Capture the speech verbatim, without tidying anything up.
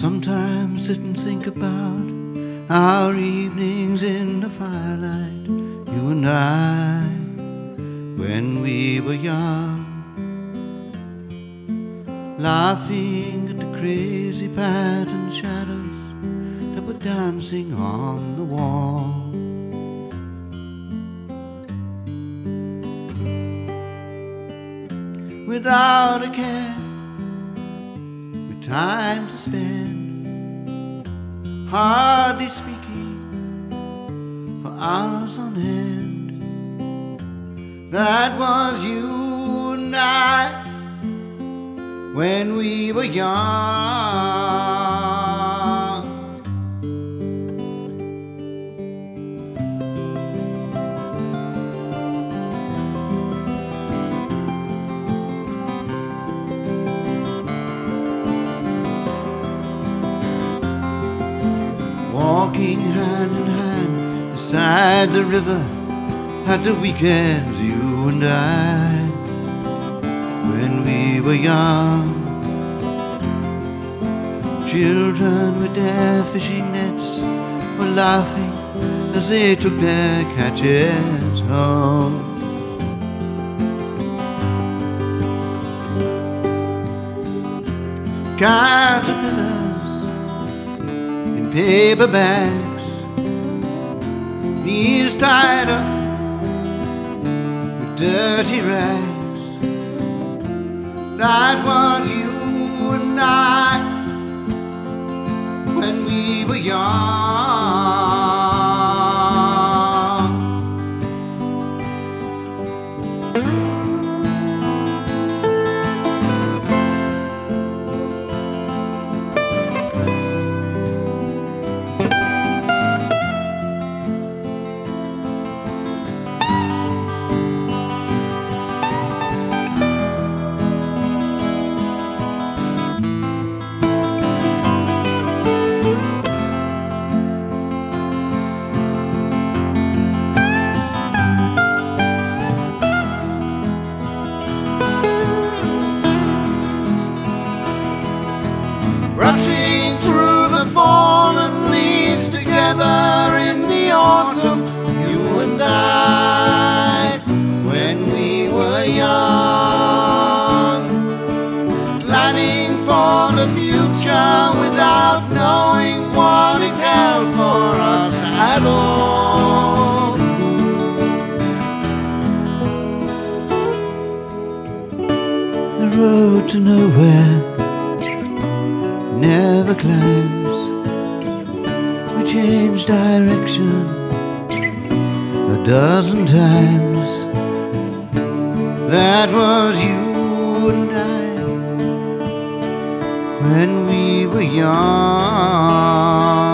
sometimes sit and think about our evenings in the firelight, you and I, when we were young, laughing at the crazy pattern shadows that were dancing on the wall. Without a care, with time to spend, hardly speaking for hours on end. That was you and I when we were young. Walking hand in hand beside the river at the weekends, you and I, when we were young. Children with their fishing nets were laughing as they took their catches home. Caterpillars in paper bags, knees tied up with dirty rags. That was you and I when we were young. Rushing through the fallen leaves together in the autumn, you and I, when we were young, planning for the future without knowing what it held for us at all. The road to nowhere never climbs. We changed direction a dozen times. That was you and I when we were young.